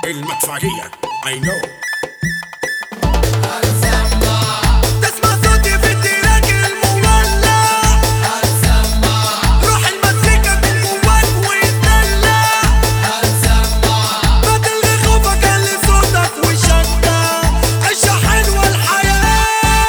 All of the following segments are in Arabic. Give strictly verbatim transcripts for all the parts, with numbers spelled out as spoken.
المدفعية I know. تسمع صوتي في التراك المولع، روح المزيكا من جواك ويتدلع، ما تلغي خوفك اللي صوتك وشجع، عيشة حلوة الحياة.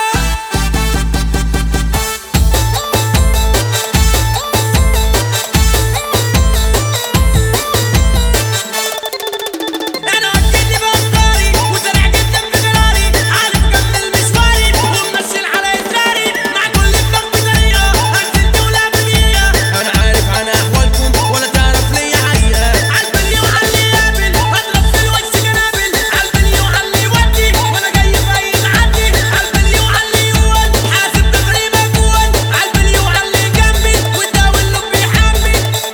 أنا وكلني بأفكاري وسريع جدا في قراري، عارف كمل مشواري وممثل على إصراري، مع كل دماغ بطريقة هنزل دولة بمية. أنا عارف عن أحوالكم ولا تعرف ليا حقيقة، عالبلي وعاللي يقابل هضرب في الوش جنابل، عالبلي وعاللي يودي وأنا جاي في أي تعدي، عالبلي وعاللي يود حاسب تقريبا جواد، عالبلي وعاللي جنبي والداوي اللي بيحمي.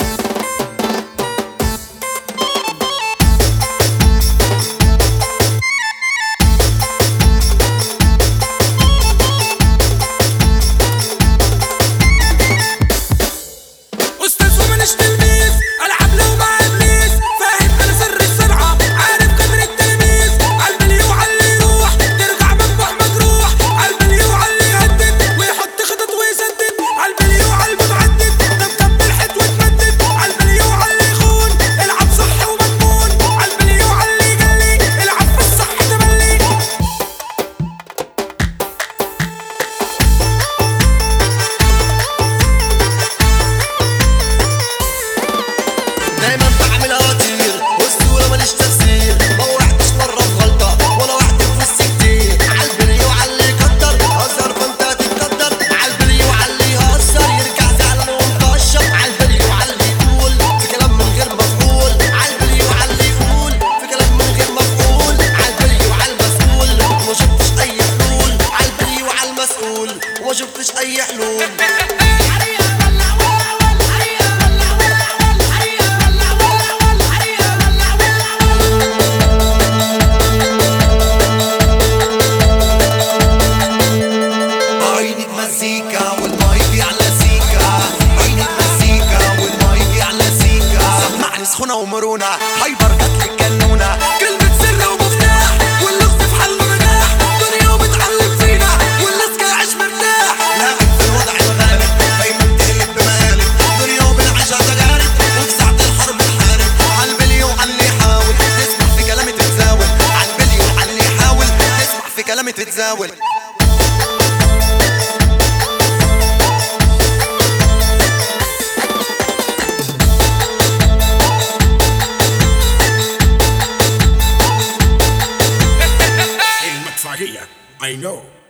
أستاذ ومنش تلميذ، ألعب له مع إبليس، فاهم أنا سر الصنعة، عارف قدر التلميذ، عالبلي وعاللي يروح ترجع منبع مجروح، عالبلي وعاللي يهدد ويحط خطط ويسدد، عالبلي وعاللي متعدد ده مكمل حيط وتمدد، عالبلي وعاللي يخون العب صح ومضمون، عالبلي وعاللي يجلي العب في الصح تملي. دايما بعملها طير والصورة ماليش تفسير، ما وقعتش مرة في غلطة ولا وقعت في وسط كتير، عالبلي وعاللي يقدر هزر فانت هتتقدر، عالبلي وعاللي يهزر يرجع زعلان ومكشر، عالبلي وعاللي يقول في كلام من غير مفعول، عالبلي وعاللي يقول في كلام من غير مفعول، عالبلي وعالمسؤول وما شفتش أي حلول، عالبلي وعالمسؤول وما شفتش أي حلول. عينك مزيكا والمايك يعلى سيكا، عينك مزيكا والمايك يعلى سيكا، سمعني سخونة ومرونة هايبر جاتلك جنونة، كلمة سر ومفتاح واللغز في حل نجاح، دنيا وبتعلم فينا والناس جاي عيش مرتاح، لاعب في الوضع الغالب دايما تقلب بمقالب، دنيا وبنعيشها تجارب وفي ساعة الحرب نحارب، عالبلي وعاللي يحاول تسمع في كلامي تتزاول، عالبلي وعاللي يحاول تسمع في كلامي تتزاول. المدفعية I know.